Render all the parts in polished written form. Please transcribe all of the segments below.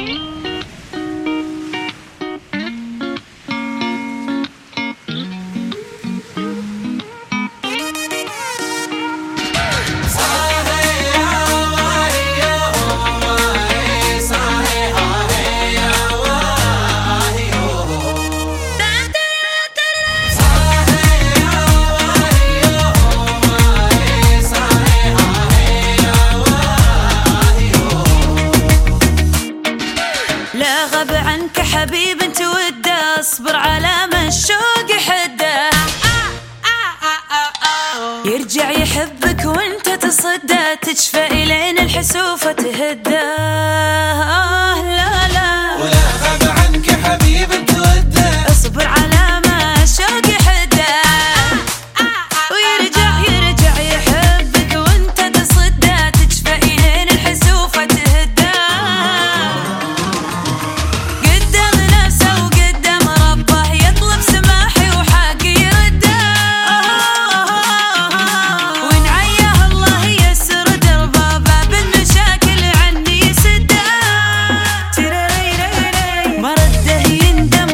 لا غاب عنك حبيب انت وده، اصبر على ما الشوق يحده، يرجع يحبك وانت تصده، تشفى الين الحسوفة تهده. لا لا ولا غاب عنك حبيب انت وده، اصبر على ما الشوق يحده، ويرجع يحبك وانت تصده، تشفى الين الحسوفة تهده.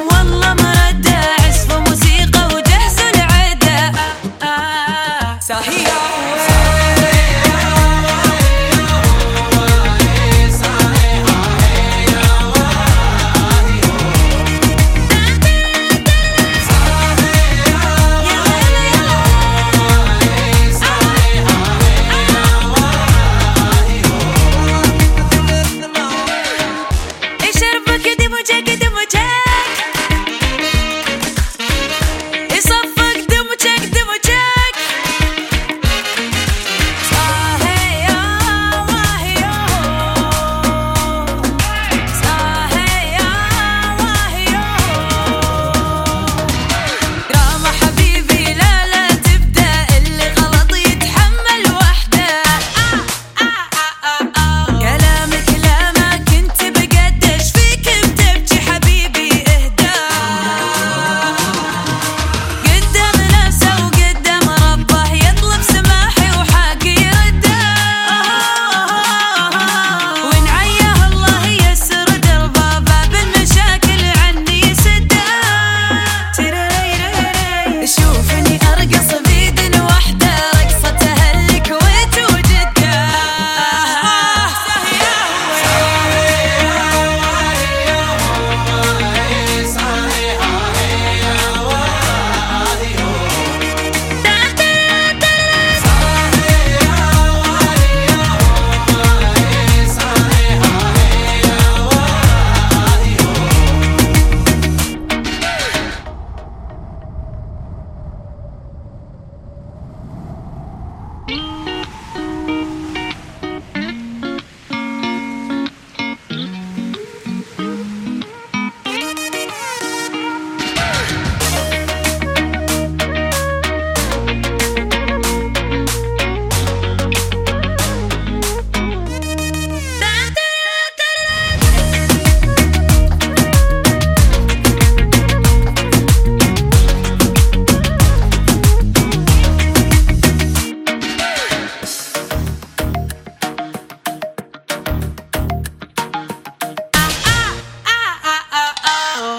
صحيح